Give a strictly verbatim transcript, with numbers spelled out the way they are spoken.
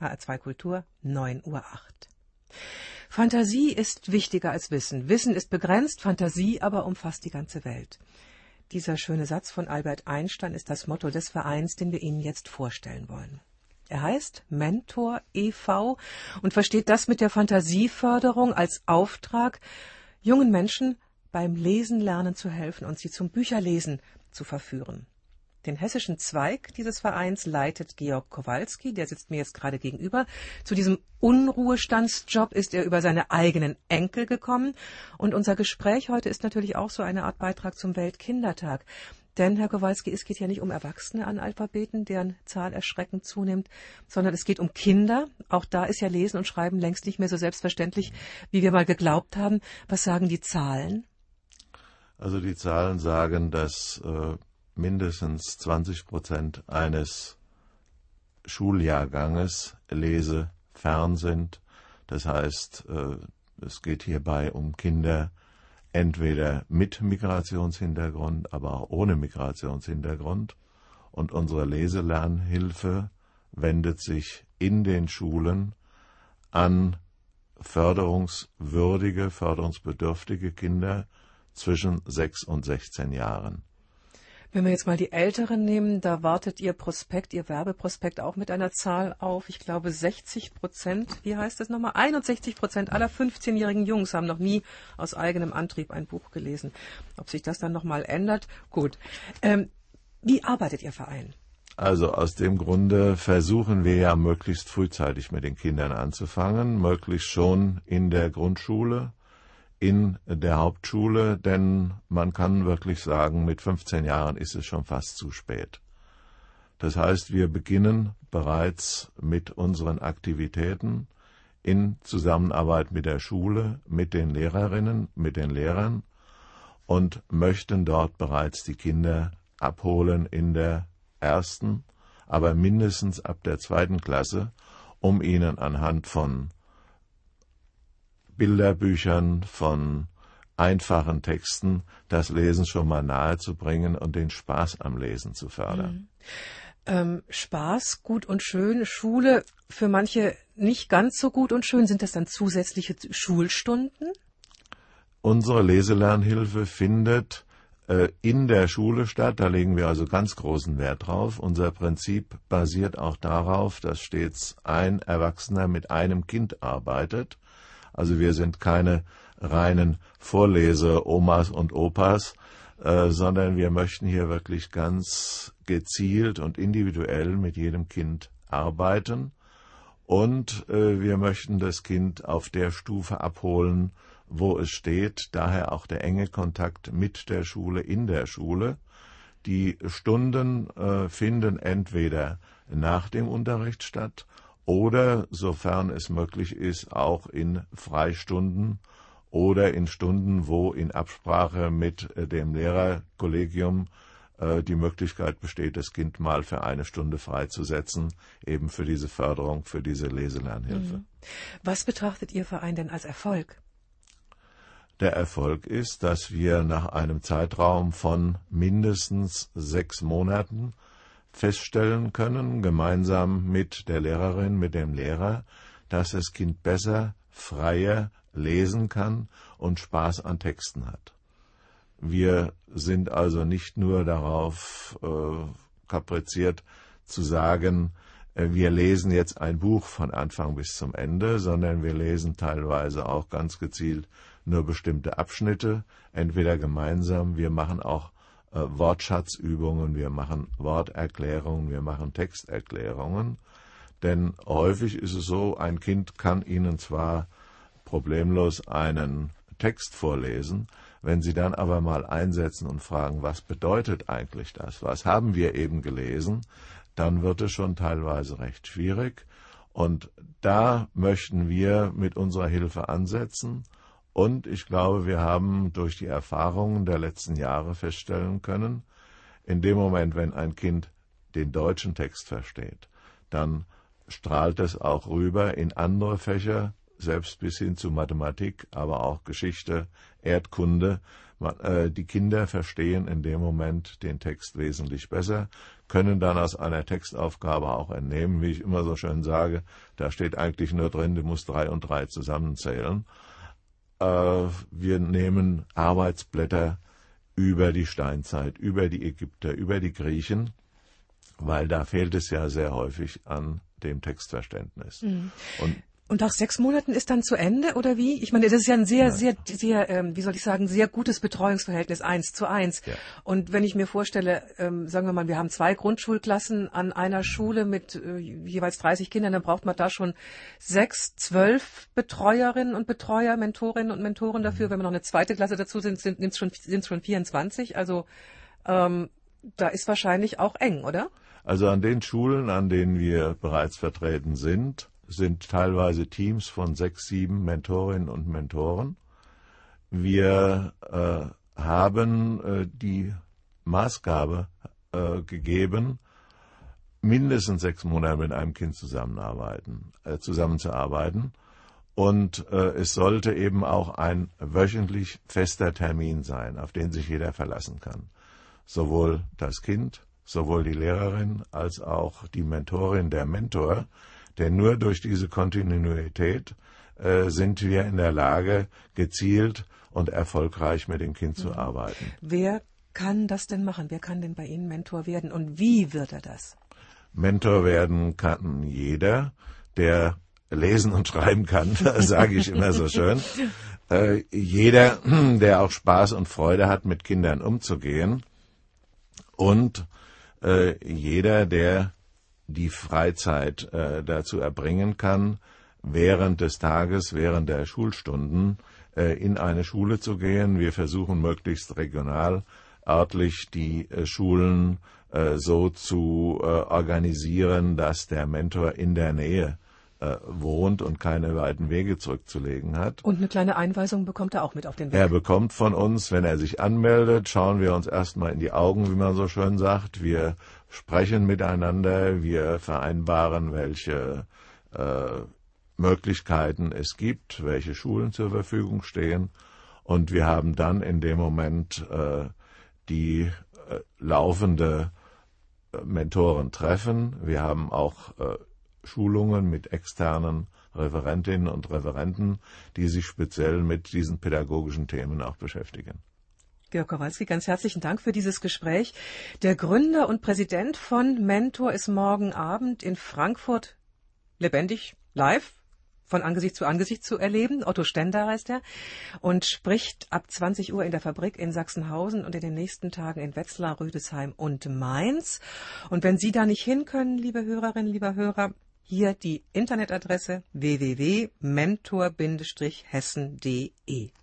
H R zwei Kultur, neun Uhr acht. Fantasie ist wichtiger als Wissen. Wissen ist begrenzt, Fantasie aber umfasst die ganze Welt. Dieser schöne Satz von Albert Einstein ist das Motto des Vereins, den wir Ihnen jetzt vorstellen wollen. Er heißt Mentor e V und versteht das mit der Fantasieförderung als Auftrag, jungen Menschen beim Lesen lernen zu helfen und sie zum Bücherlesen zu verführen. Den hessischen Zweig dieses Vereins leitet Georg Kowalski, der sitzt mir jetzt gerade gegenüber. Zu diesem Unruhestandsjob ist er über seine eigenen Enkel gekommen. Und unser Gespräch heute ist natürlich auch so eine Art Beitrag zum Weltkindertag. Denn, Herr Kowalski, es geht ja nicht um erwachsene Analphabeten, deren Zahl erschreckend zunimmt, sondern es geht um Kinder. Auch da ist ja Lesen und Schreiben längst nicht mehr so selbstverständlich, wie wir mal geglaubt haben. Was sagen die Zahlen? Also die Zahlen sagen, dass äh mindestens zwanzig Prozent eines Schuljahrganges lesefern sind. Das heißt, es geht hierbei um Kinder entweder mit Migrationshintergrund, aber auch ohne Migrationshintergrund. Und unsere Leselernhilfe wendet sich in den Schulen an förderungswürdige, förderungsbedürftige Kinder zwischen sechs und sechzehn Jahren. Wenn wir jetzt mal die Älteren nehmen, da wartet Ihr Prospekt, Ihr Werbeprospekt auch mit einer Zahl auf. Ich glaube sechzig Prozent, wie heißt das nochmal? einundsechzig Prozent aller fünfzehnjährigen Jungs haben noch nie aus eigenem Antrieb ein Buch gelesen. Ob sich das dann nochmal ändert? Gut. Ähm, wie arbeitet Ihr Verein? Also aus dem Grunde versuchen wir ja möglichst frühzeitig mit den Kindern anzufangen, möglichst schon in der Grundschule, in der Hauptschule, denn man kann wirklich sagen, mit fünfzehn Jahren ist es schon fast zu spät. Das heißt, wir beginnen bereits mit unseren Aktivitäten in Zusammenarbeit mit der Schule, mit den Lehrerinnen, mit den Lehrern und möchten dort bereits die Kinder abholen in der ersten, aber mindestens ab der zweiten Klasse, um ihnen anhand von Bilderbüchern, von einfachen Texten das Lesen schon mal nahe zu bringen und den Spaß am Lesen zu fördern. Mhm. Ähm, Spaß, gut und schön, Schule für manche nicht ganz so gut und schön. Sind das dann zusätzliche Schulstunden? Unsere Leselernhilfe findet äh, in der Schule statt, da legen wir also ganz großen Wert drauf. Unser Prinzip basiert auch darauf, dass stets ein Erwachsener mit einem Kind arbeitet. Also wir sind keine reinen Vorlese-Omas und Opas, äh, sondern wir möchten hier wirklich ganz gezielt und individuell mit jedem Kind arbeiten. Und äh, wir möchten das Kind auf der Stufe abholen, wo es steht. Daher auch der enge Kontakt mit der Schule, in der Schule. Die Stunden äh, finden entweder nach dem Unterricht statt, oder, sofern es möglich ist, auch in Freistunden oder in Stunden, wo in Absprache mit dem Lehrerkollegium äh, die Möglichkeit besteht, das Kind mal für eine Stunde freizusetzen, eben für diese Förderung, für diese Leselernhilfe. Was betrachtet Ihr Verein denn als Erfolg? Der Erfolg ist, dass wir nach einem Zeitraum von mindestens sechs Monaten feststellen können, gemeinsam mit der Lehrerin, mit dem Lehrer, dass das Kind besser, freier lesen kann und Spaß an Texten hat. Wir sind also nicht nur darauf äh, kapriziert zu sagen, äh, wir lesen jetzt ein Buch von Anfang bis zum Ende, sondern wir lesen teilweise auch ganz gezielt nur bestimmte Abschnitte, entweder gemeinsam, wir machen auch Wortschatzübungen, wir machen Worterklärungen, wir machen Texterklärungen, denn häufig ist es so, ein Kind kann Ihnen zwar problemlos einen Text vorlesen, wenn Sie dann aber mal einsetzen und fragen, was bedeutet eigentlich das, was haben wir eben gelesen, dann wird es schon teilweise recht schwierig und da möchten wir mit unserer Hilfe ansetzen. Und ich glaube, wir haben durch die Erfahrungen der letzten Jahre feststellen können, in dem Moment, wenn ein Kind den deutschen Text versteht, dann strahlt es auch rüber in andere Fächer, selbst bis hin zu Mathematik, aber auch Geschichte, Erdkunde. Man, äh, die Kinder verstehen in dem Moment den Text wesentlich besser, können dann aus einer Textaufgabe auch entnehmen, wie ich immer so schön sage, da steht eigentlich nur drin, du musst drei und drei zusammenzählen. Äh, wir nehmen Arbeitsblätter über die Steinzeit, über die Ägypter, über die Griechen, weil da fehlt es ja sehr häufig an dem Textverständnis. Mhm. Und Und nach sechs Monaten ist dann zu Ende, oder wie? Ich meine, das ist ja ein sehr, ja. sehr, sehr, ähm, wie soll ich sagen, sehr gutes Betreuungsverhältnis, eins zu eins. Ja. Und wenn ich mir vorstelle, ähm, sagen wir mal, wir haben zwei Grundschulklassen an einer Schule mit äh, jeweils dreißig Kindern, dann braucht man da schon sechs, zwölf Betreuerinnen und Betreuer, Mentorinnen und Mentoren dafür. Wenn wir noch eine zweite Klasse dazu sind, sind es schon, sind's schon vierundzwanzig. Also ähm, da ist wahrscheinlich auch eng, oder? Also an den Schulen, an denen wir bereits vertreten sind, sind teilweise Teams von sechs, sieben Mentorinnen und Mentoren. Wir äh, haben äh, die Maßgabe äh, gegeben, mindestens sechs Monate mit einem Kind zusammenarbeiten, äh, zusammenzuarbeiten. Und äh, es sollte eben auch ein wöchentlich fester Termin sein, auf den sich jeder verlassen kann. Sowohl das Kind, sowohl die Lehrerin als auch die Mentorin, der Mentor. Denn nur durch diese Kontinuität äh, sind wir in der Lage, gezielt und erfolgreich mit dem Kind zu arbeiten. Wer kann das denn machen? Wer kann denn bei Ihnen Mentor werden und wie wird er das? Mentor werden kann jeder, der lesen und schreiben kann, sage ich immer so schön. Äh, jeder, der auch Spaß und Freude hat, mit Kindern umzugehen. Und äh, jeder, der die Freizeit äh, dazu erbringen kann, während des Tages, während der Schulstunden äh, in eine Schule zu gehen. Wir versuchen möglichst regional, örtlich die äh, Schulen äh, so zu äh, organisieren, dass der Mentor in der Nähe äh, wohnt und keine weiten Wege zurückzulegen hat. Und eine kleine Einweisung bekommt er auch mit auf den Weg. Er bekommt von uns, wenn er sich anmeldet, schauen wir uns erstmal in die Augen, wie man so schön sagt. Wir sprechen miteinander, wir vereinbaren, welche äh, Möglichkeiten es gibt, welche Schulen zur Verfügung stehen. Und wir haben dann in dem Moment äh, die äh, laufende äh, Mentorentreffen. Wir haben auch äh, Schulungen mit externen Referentinnen und Referenten, die sich speziell mit diesen pädagogischen Themen auch beschäftigen. Georg Kowalski, ganz herzlichen Dank für dieses Gespräch. Der Gründer und Präsident von Mentor ist morgen Abend in Frankfurt lebendig, live, von Angesicht zu Angesicht zu erleben. Otto Stender heißt er und spricht ab zwanzig Uhr in der Fabrik in Sachsenhausen und in den nächsten Tagen in Wetzlar, Rüdesheim und Mainz. Und wenn Sie da nicht hin können, liebe Hörerinnen, lieber Hörer, hier die Internetadresse w w w punkt mentor Bindestrich hessen punkt de.